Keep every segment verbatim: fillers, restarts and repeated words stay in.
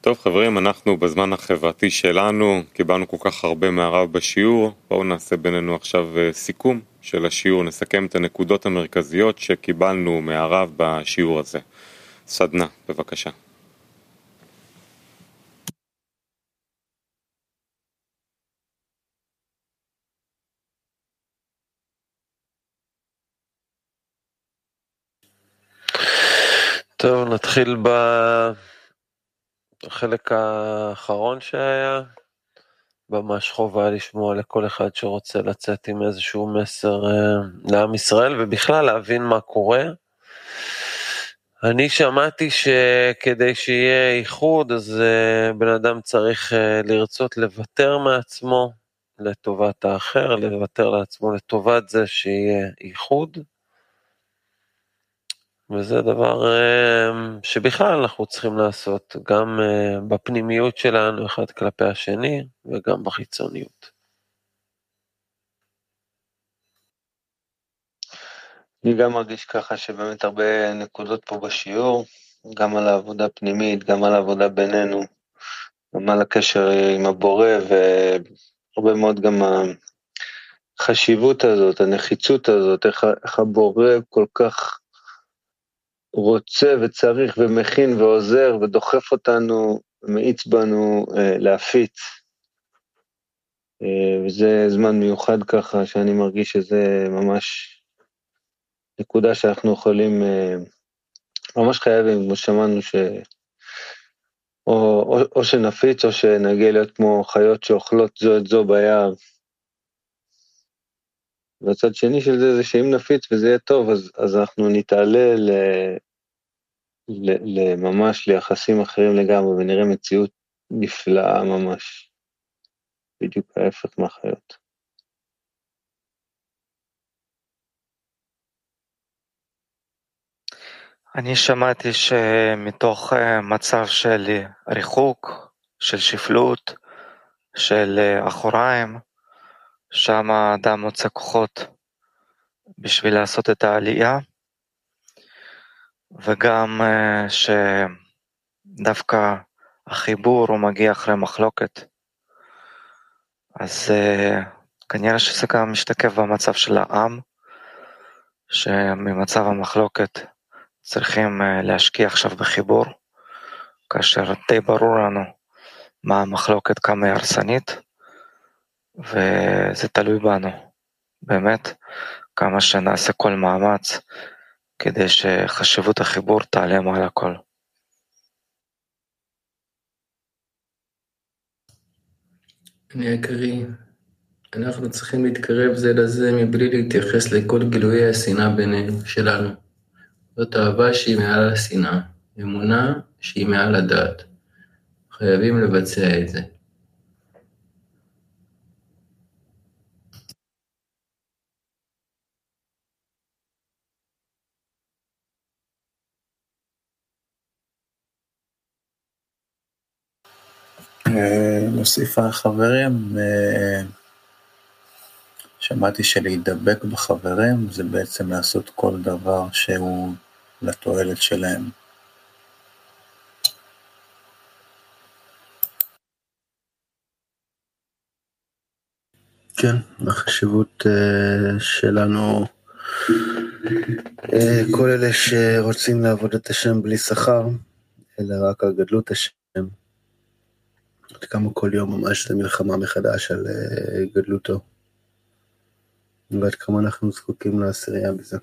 טוב חברים, אנחנו בזמן החברתי שלנו קיבלנו כל כך הרבה מהרב בשיעור. בואו נעשה בינינו עכשיו סיכום של השיעור, נסכם את הנקודות המרכזיות שקיבלנו מהרב בשיעור הזה. סדנה, בבקשה. טוב, נתחיל בחלק האחרון שהיה. ממש חובה לשמוע לכל אחד שרוצה לצאת עם איזשהו מסר לעם ישראל, ובכלל להבין מה קורה. אני שמעתי שכדי שיהיה איחוד, אז בן אדם צריך לרצות לוותר מעצמו לטובת האחר, לוותר לעצמו לטובת זה שיהיה איחוד. וזה דבר שבכלל אנחנו צריכים לעשות, גם בפנימיות שלנו אחד כלפי השני, וגם בחיצוניות. אני גם מרגיש ככה שבאמת הרבה נקודות פה בשיעור, גם על העבודה הפנימית, גם על העבודה בינינו, גם על הקשר עם הבורא, והרבה מאוד גם החשיבות הזאת, הנחיצות הזאת, איך, איך הבורא כל כך רוצה וצריך ומכין ועוזר ודוחף אותנו, מאיץ בנו אה, להפיץ. אה, וזה זמן מיוחד ככה, שאני מרגיש שזה ממש נקודה שאנחנו יכולים, אה, ממש חייבים, כמו שמענו, ש... או, או, או שנפיץ או שנגיע להיות כמו חיות שאוכלות זו את זו ביער. והצד שני של זה זה שאם נפיץ וזה יהיה טוב, אז, אז אנחנו נתעלה ל... לממש ליחסים אחרים לגמרי, ונראה מציאות נפלאה ממש, בדיוק ההפך מהחיות. אני שמעתי שמתוך מצב של ריחוק, של שפלות, של אחוריים, שם האדם מוצא כוחות בשביל לעשות את העלייה, וגם שדווקא החיבור הוא מגיע אחרי מחלוקת. אז כנראה שזה גם משתקף במצב של העם, שממצב המחלוקת צריכים להשקיע עכשיו בחיבור, כאשר די ברור לנו מה המחלוקת, כמה היא הרסנית, וזה תלוי בנו, באמת, כמה שנעשה כל מאמץ, כדי שחשיבות החיבור תעלה מעל הכל. אני אקריא, אנחנו צריכים להתקרב זה לזה מבלי להתייחס לכל גילויי השנאה בינינו, שלנו. זאת אהבה שהיא מעל השנאה, אמונה שהיא מעל הדעת. חייבים לבצע את זה. נוסיף החברים, שמעתי שלהידבק בחברים זה בעצם לעשות כל דבר שהוא לתועלת שלהם. כן, החשיבות שלנו, כל אלה שרוצים לעבוד את השם בלי שכר, אלא רק על גדלות השם. עד כמה כל יום ממש זה מלחמה מחדש על גדלותו. ועד כמה אנחנו זקוקים לעשירייה בזה.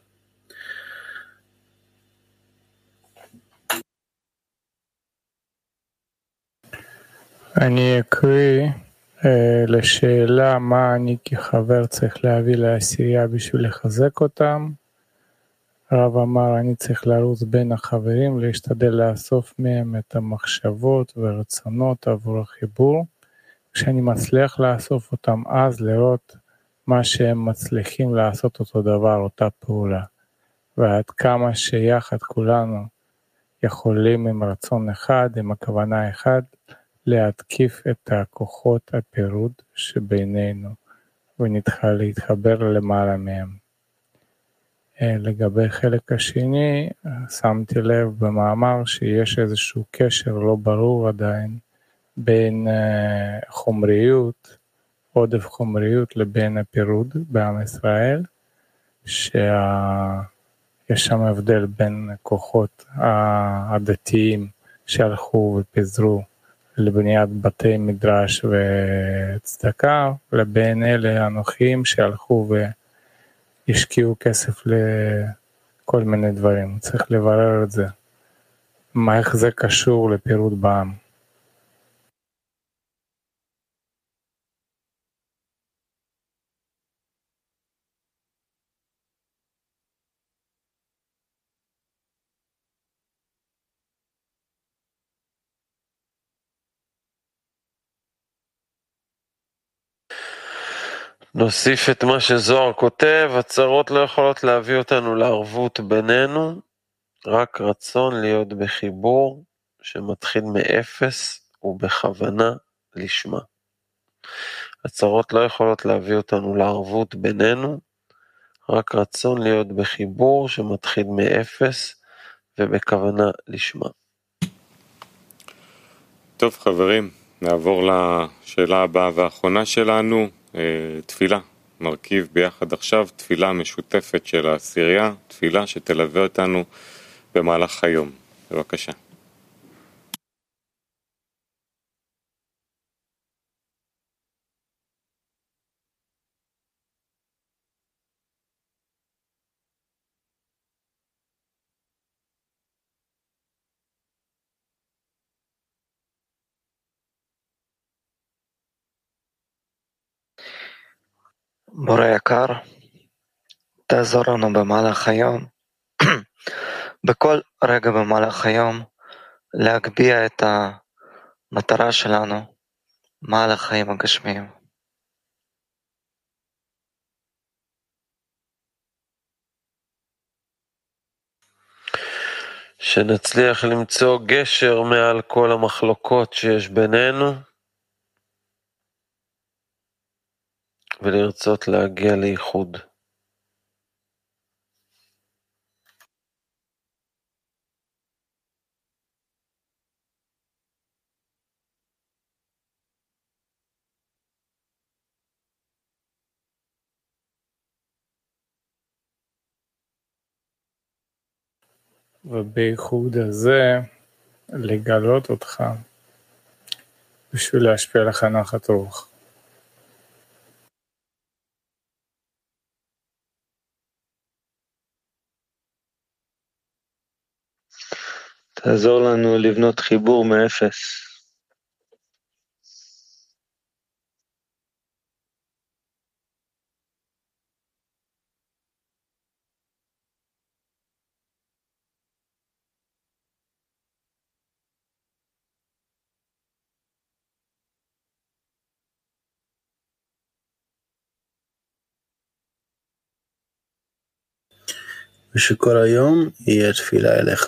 אני אקריא אה, לשאלה מה אני כחבר צריך להביא לעשירייה בשביל לחזק אותם. הרב אמר אני צריך לרוץ בין החברים, להשתדל לאסוף מהם את המחשבות והרצונות עבור החיבור. כשאני מצליח לאסוף אותם אז לראות מה שהם מצליחים לעשות אותו דבר, אותה פעולה. ועד כמה שיחד כולנו יכולים עם רצון אחד, עם הכוונה אחד, להתקיף את הכוחות הפירוד שבינינו, ונתחיל להתחבר למעלה מהם. לגבי חלק השני, שמתי לב במאמר שיש איזשהו קשר לא ברור עדיין בין חומריות, עודף חומריות לבין הפירוד בעם ישראל, שיש שם הבדל בין כוחות הדתיים שהלכו ופיזרו לבניית בתי מדרש וצדקה, לבין אלה הנוחים שהלכו והשקיעו כסף לכל מיני דברים. צריך לברר את זה. מה, איך זה קשור לפירוד בעם? נוסיף את מה שזוהר כותב, הצרות לא יכולות להביא אותנו לערבות בינינו, רק רצון להיות בחיבור שמתחיל מאפס ובכוונה לשמה. הצרות לא יכולות להביא אותנו לערבות בינינו, רק רצון להיות בחיבור שמתחיל מאפס ובכוונה לשמה. טוב חברים, נעבור לשאלה הבאה והאחרונה שלנו, תפילה. מרכיב ביחד עכשיו תפילה משותפת של העשירייה, תפילה שתלווה אותנו במהלך היום. בבקשה. בורא יקר, תעזור לנו במהלך היום, בכל רגע במהלך היום, להגביה את המטרה שלנו מעל החיים הגשמיים. שנצליח למצוא גשר מעל כל המחלוקות שיש בינינו, ולרצות להגיע לייחוד. ובייחוד הזה לגלות אותך בשביל להשפיע לך נחת רוח. תעזור לנו לבנות חיבור מאפס. ושכל היום יהיה תפילה אליך.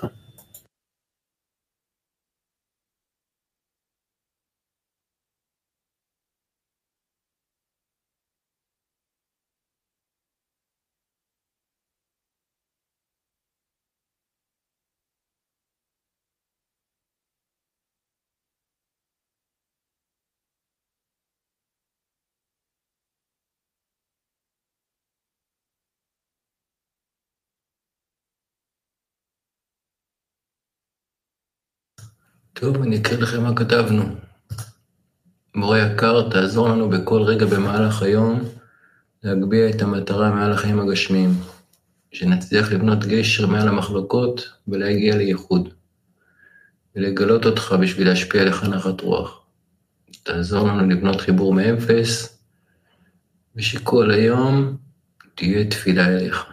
טוב, אני אקריא לכם מה כתבנו. בורא יקר, תעזור לנו בכל רגע במהלך היום להגביה את המטרה מעל החיים הגשמיים, שנצליח לבנות גשר מעל המחלוקות ולהגיע לייחוד, ולגלות אותך בשביל להשפיע לך נחת רוח. תעזור לנו לבנות חיבור מאפס, ושכל היום תהיה תפילה אליך.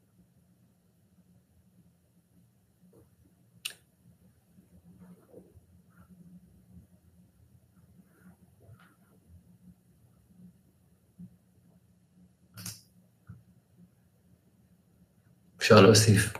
אפשר להוסיף.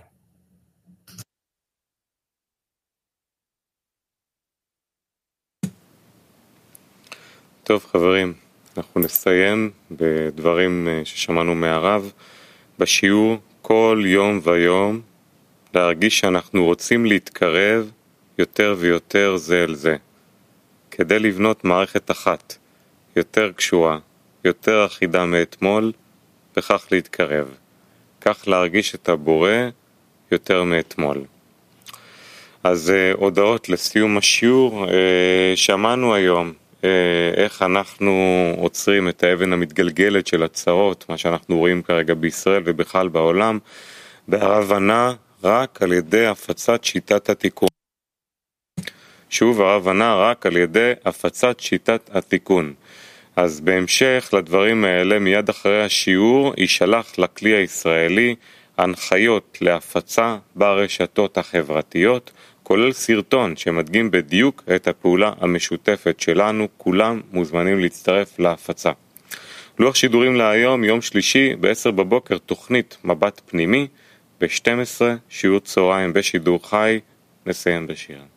טוב חברים, אנחנו נסיים בדברים ששמענו מהרב. בשיעור כל יום ויום להרגיש שאנחנו רוצים להתקרב יותר ויותר זה אל זה, כדי לבנות מערכת אחת, יותר קשורה, יותר אחידה מאתמול, וכך להתקרב. כך להרגיש את הבורא יותר מאתמול. אז אה, הודעות לסיום השיעור, אה, שמענו היום אה, איך אנחנו עוצרים את האבן המתגלגלת של הצרות, מה שאנחנו רואים כרגע בישראל ובכלל בעולם, בהבנה רק על ידי הפצת שיטת התיקון. שוב, ההבנה רק על ידי הפצת שיטת התיקון. אז בהמשך לדברים האלה, מיד אחרי השיעור, יישלח לכלי הישראלי הנחיות להפצה ברשתות החברתיות, כולל סרטון שמדגים בדיוק את הפעולה המשותפת שלנו. כולם מוזמנים להצטרף להפצה. לוח שידורים להיום, יום שלישי, ב-עשר בבוקר, תוכנית מבט פנימי, ב-שתים עשרה שיעור צהריים בשידור חי. נסיים בשיר.